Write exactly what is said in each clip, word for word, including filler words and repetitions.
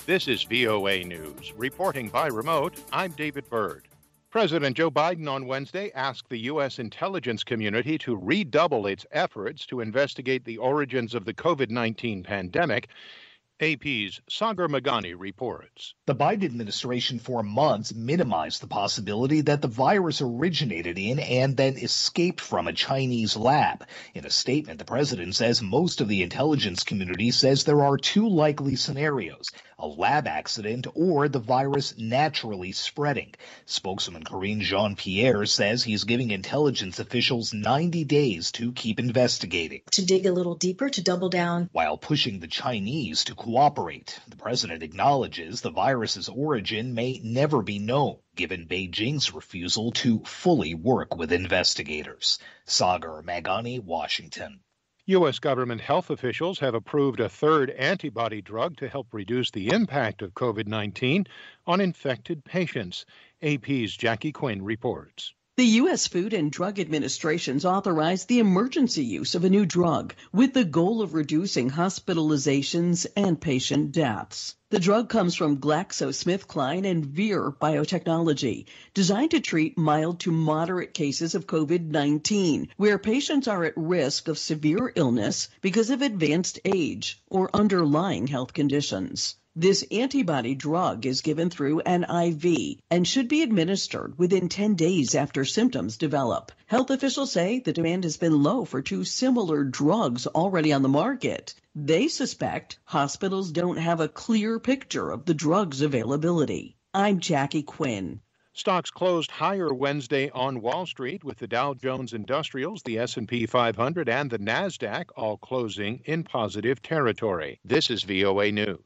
This is V O A News. Reporting by remote, I'm David Byrd. President Joe Biden on Wednesday asked the U S intelligence community to redouble its efforts to investigate the origins of the COVID nineteen pandemic. A P's Sagar Meghani reports. The Biden administration for months minimized the possibility that the virus originated in and then escaped from a Chinese lab. In a statement, the president says most of the intelligence community says there are two likely scenarios: a lab accident or the virus naturally spreading. Spokesman Karine Jean-Pierre says he's giving intelligence officials ninety days to keep investigating. To dig a little deeper, to double down. While pushing the Chinese to cooperate, the president acknowledges the virus's origin may never be known, given Beijing's refusal to fully work with investigators. Sagar Meghani, Washington. U S government health officials have approved a third antibody drug to help reduce the impact of COVID nineteen on infected patients. A P's Jackie Quinn reports. The U S Food and Drug Administration's authorized the emergency use of a new drug with the goal of reducing hospitalizations and patient deaths. The drug comes from GlaxoSmithKline and Vir Biotechnology, designed to treat mild to moderate cases of COVID nineteen, where patients are at risk of severe illness because of advanced age or underlying health conditions. This antibody drug is given through an I V and should be administered within ten days after symptoms develop. Health officials say the demand has been low for two similar drugs already on the market. They suspect hospitals don't have a clear picture of the drug's availability. I'm Jackie Quinn. Stocks closed higher Wednesday on Wall Street, with the Dow Jones Industrials, the S and P five hundred, and the NASDAQ all closing in positive territory. This is V O A News.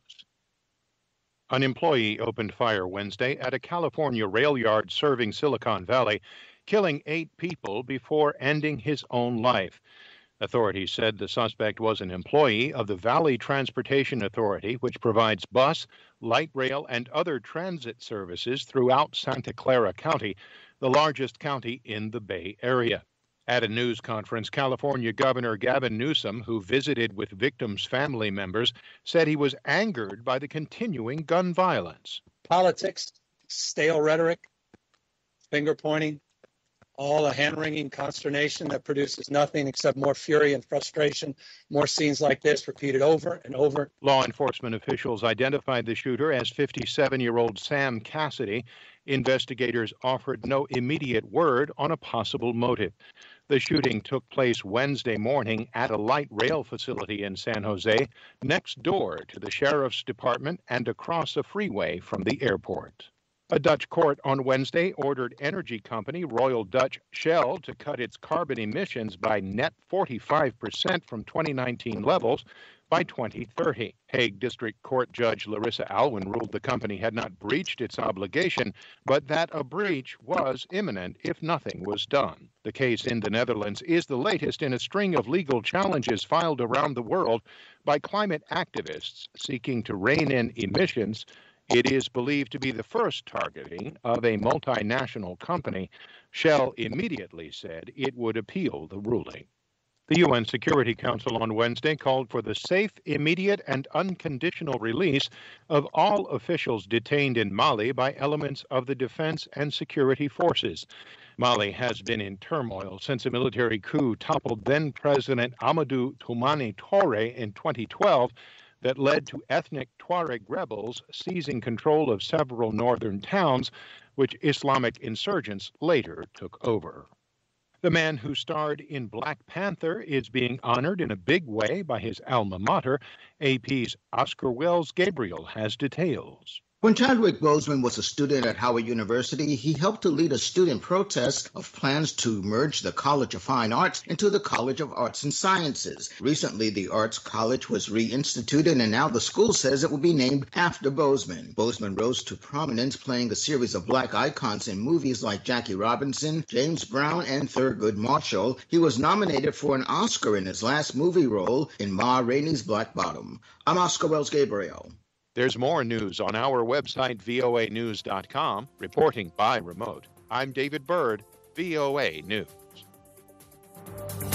An employee opened fire Wednesday at a California rail yard serving Silicon Valley, killing eight people before ending his own life. Authorities said the suspect was an employee of the Valley Transportation Authority, which provides bus, light rail, and other transit services throughout Santa Clara County, the largest county in the Bay Area. At a news conference, California Governor Gavin Newsom, who visited with victims' family members, said he was angered by the continuing gun violence. Politics, stale rhetoric, finger pointing, all a hand-wringing consternation that produces nothing except more fury and frustration. More scenes like this repeated over and over. Law enforcement officials identified the shooter as fifty-seven-year-old Sam Cassidy. Investigators offered no immediate word on a possible motive. The shooting took place Wednesday morning at a light rail facility in San Jose, next door to the sheriff's department and across a freeway from the airport. A Dutch court on Wednesday ordered energy company Royal Dutch Shell to cut its carbon emissions by net forty-five percent from twenty nineteen levels by twenty thirty. Hague District Court Judge Larissa Alwyn ruled the company had not breached its obligation, but that a breach was imminent if nothing was done. The case in the Netherlands is the latest in a string of legal challenges filed around the world by climate activists seeking to rein in emissions. It is believed to be the first targeting of a multinational company. Shell immediately said it would appeal the ruling. The U N Security Council on Wednesday called for the safe, immediate, and unconditional release of all officials detained in Mali by elements of the defense and security forces. Mali has been in turmoil since a military coup toppled then-President Amadou Toumani Touré in twenty twelve that led to ethnic Tuareg rebels seizing control of several northern towns, which Islamic insurgents later took over. The man who starred in Black Panther is being honored in a big way by his alma mater. A P's Oscar Wells Gabriel has details. When Chadwick Boseman was a student at Howard University, he helped to lead a student protest of plans to merge the College of Fine Arts into the College of Arts and Sciences. Recently, the Arts College was reinstituted, and now the school says it will be named after Boseman. Boseman rose to prominence playing a series of black icons in movies like Jackie Robinson, James Brown, and Thurgood Marshall. He was nominated for an Oscar in his last movie role in Ma Rainey's Black Bottom. I'm Oscar Wells Gabriel. There's more news on our website, V O A news dot com. Reporting by remote, I'm David Byrd, V O A News.